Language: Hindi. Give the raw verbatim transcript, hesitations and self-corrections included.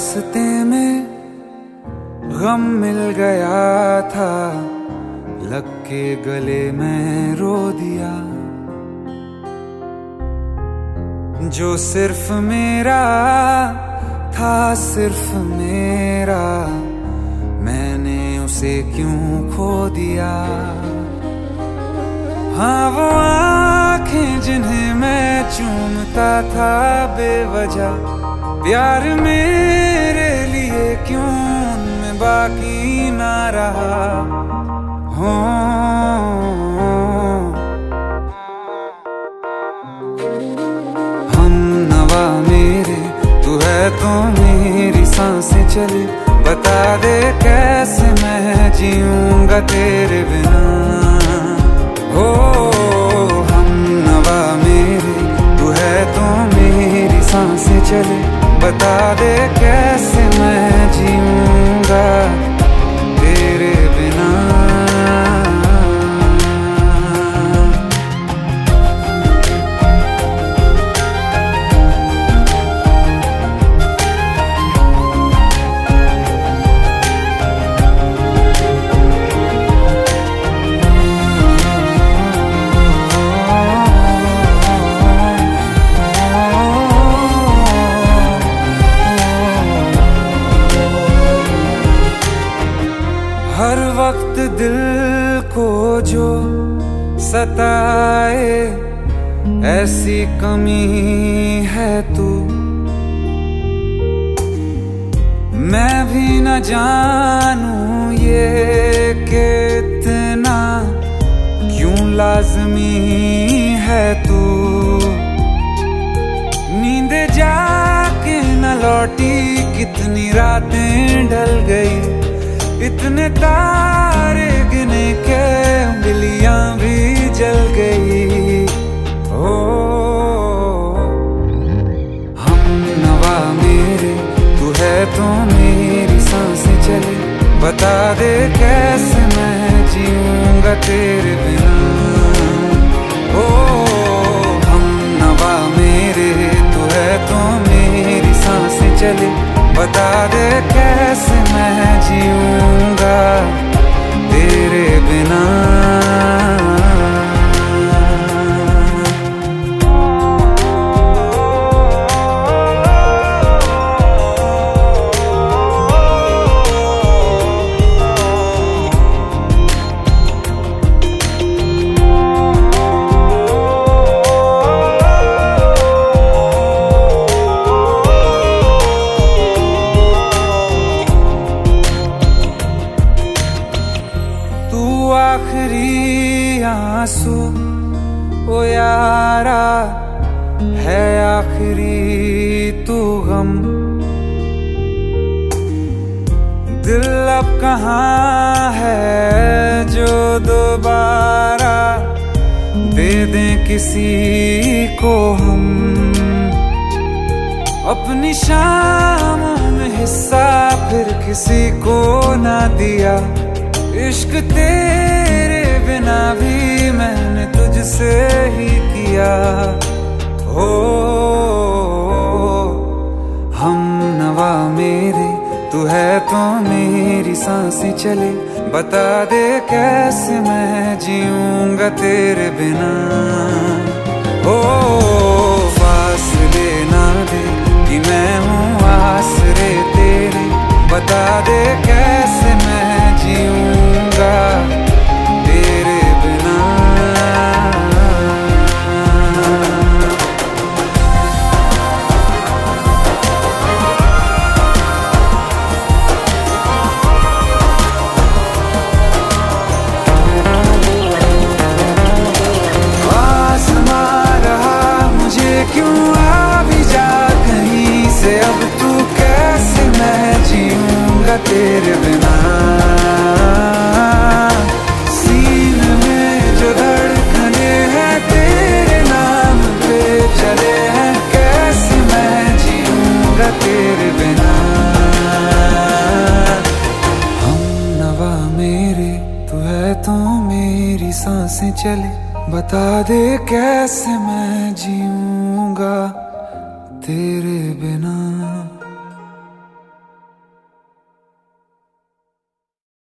रास्ते में गम मिल गया था, लग के गले में रो दिया। जो सिर्फ मेरा था, सिर्फ मेरा, मैंने उसे क्यों खो दिया। हाँ वो आँखें जिन्हें मैं चूमता था बेवजह, प्यार मेरे लिए क्यों उनमें बाकी ना रहा। हो हम नवा मेरे, तू है तो मेरी सांसें चले। बता दे कैसे मैं जीऊंगा तेरे बिना। हो हम नवा मेरे, तू है तो मेरी सांसें चले। बता दे कैसे मैं जीऊंगा तेरे बिना। हर वक्त दिल को जो सताए, ऐसी कमी है तू। मैं भी न जानूं ये कि इतना क्यों लाज़मी है तू। नींद जाके न लौटी, कितनी रातें ढल गई। इतने तारे गिने के उंगलियां भी जल गई। ओ हम नवा मेरे, तू है तो मेरी सांसें चले। बता दे कैसे मैं जीऊंगा तेरे बिना। ओ हम नवा मेरे, तू है तो मेरी सांसें चले। बता दे कैसे मैं जीऊंगा तेरे बिना। आखिरी आंसू ओ यारा है, आखिरी तू गम। दिल अब कहाँ है जो दोबारा दे दें किसी को हम। अपनी शामों में हिस्सा फिर किसी को ना दिया। इश्क तेरे बिना भी मैंने तुझसे ही किया। हो हम नवा मेरे, तू है तो मेरी सांसें चले। बता दे कैसे मैं जीऊंगा तेरे बिना। ओ फासले ना दे कि मैं हूँ आसरे तेरे। बता दे कैसे मैं जीऊंगा तेरे बिना। आसमां रहा मुझे क्यों आ भी जा कहीं से। अब तू कैसे मैं जीऊंगा तेरे बिना। सीने में जो धड़कने हैं तेरे नाम पे चले हैं, कैसे मैं जीऊंगा तेरे बिना। हम नवा मेरे, तू है तो मेरी सांसें चले। बता दे कैसे मैं जीऊंगा तेरे बिना।